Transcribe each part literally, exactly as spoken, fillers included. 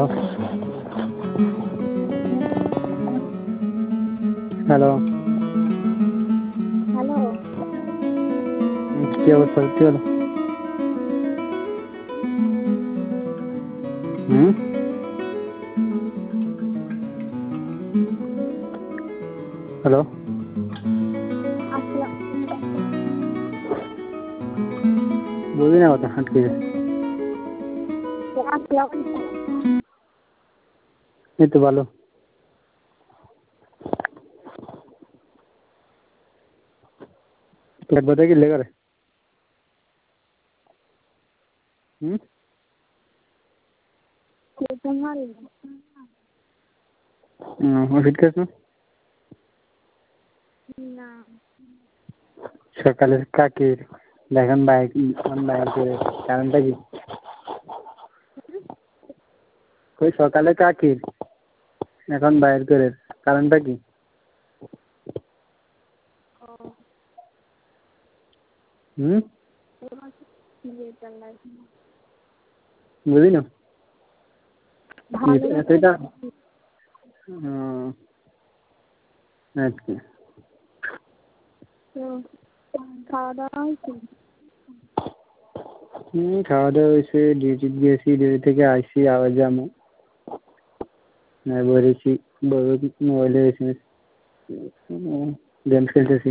Hello hello কি অবস্থা? কি হলো? হুম হ্যালো আসসালাম বুঝি না কথা আটকে যায়। আসসালাম এই তো ভালো। পেট ব্যথা কিনলে করে? হুম ওষুধ খাস না? না সকালে কাকির দেখেন বাইক বাইক করে কারণটা কি? ওই সকালে কাকির এখন বাইর করে কারণটা কি? হুম বুঝি না সেটা। আচ্ছা খাওয়া দাওয়া হয়েছে? হুম খাওয়া দাওয়া হয়েছে, ডিউটি গিয়েছি, ডিউটি থেকে আসছি আবার যাবো। বেরিয়েছি মোবাইলে এসএমএস গেম খেলতেছি।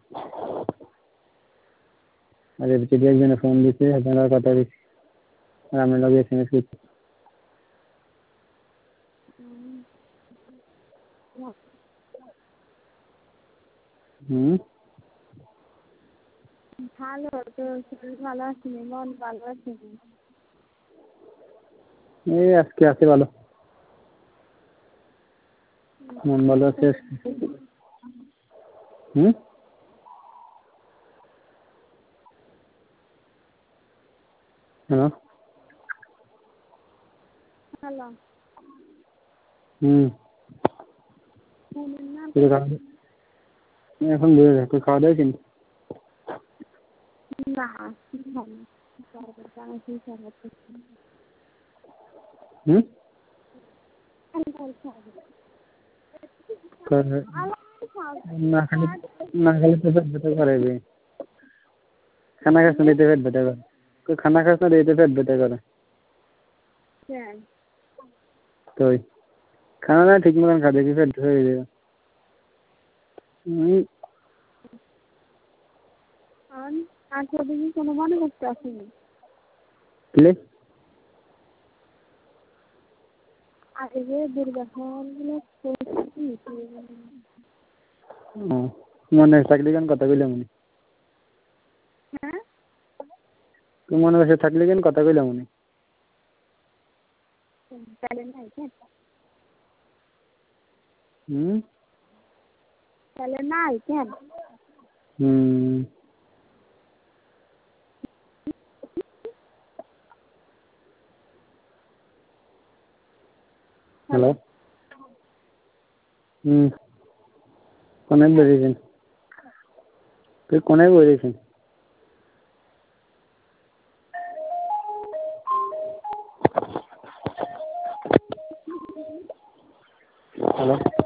আর এর ভিতরে একজনে ফোন দিচ্ছে, আপনারা কথা দিচ্ছি আর আমরা লগে এসএমএস করছি। হুম ভালো তো, শরীর ভালো আছে, মন ভালো আছে? এই আজকে আছে ভালো, মন ভালো আছে। হুম হ্যালো হ্যালো হুম এখন বুঝে যাক খাওয়া দাওয়া কিন্তু না হুম না খালি না খালি তো পেট ব্যথা করে। খানা খাস না দিতে পেট ব্যথা করে। তুই খানা খাস না দিতে পেট ব্যথা করে। তো খানা না ঠিক মতন খা, দেখি পেট হয়ে যাবে। হুম আর দিকে কোনো মনে করতে আসেনি? প্লিজ আগে যে দুর্গাপন গুলো মনে থাকলে কেন কথা কইলাম উনি? হ্যাঁ তুই মনে বসে থাকলে কেন কথা কইলাম উনি? তাহলে নাই কেন? হুম তাহলে নাই কেন? হুম হ্যালো হুম কোনে বেরিয়েছেন? তুই কোনে বেরিয়েছেন? হ্যালো